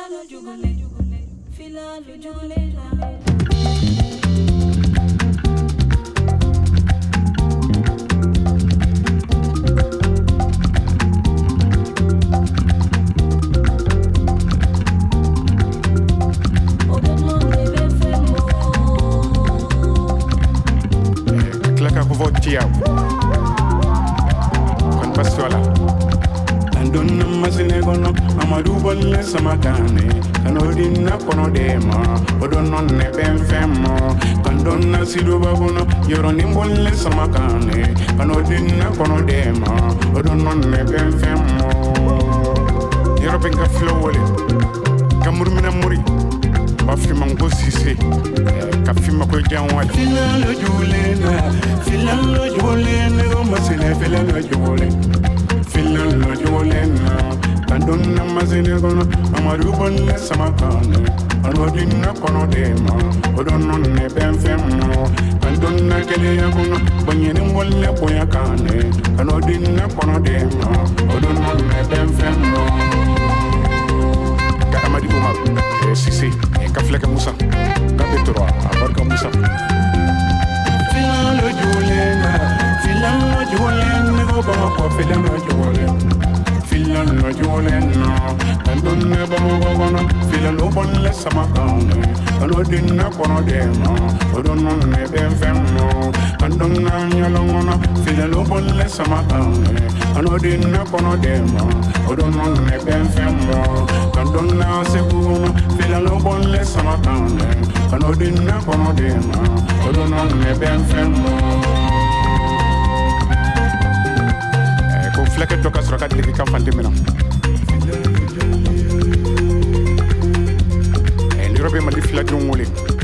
Samakane, Canodina Conodema, Odonon Nebem Candona Sidubabuno, Yoronimble Samakane, Canodina Conodema, Odonon Nebem European Flow, Camurmina Muri, Bafimango Sisi, Cafimako Janwa, Filano Julena, Filano Julena, Masile, Filano Julena, Filano Julena. Andonna mazine gono amaru bonne samakane anodina kono dema odono ne benfemo andonna kele yakono banyene molle boyakane anodina kono dema odono ne benfemo ka amadi buma sisi ka fleka musa ka petro abarka musa filalo julena go ba ko filalo julena Filan no jolena, and don't never move Filan open less samakane, and what didn't happen dema, or don't know never femmo, and don't know yalona, Filan open less samakane, and what didn't happen dema, or don't know never femmo, and don't know seguna, Filan open less samakane, and what didn't happen dema, or don't know never femmo. Flecket toka surakat liki kamfandi mina. Europe mali flag yung muli.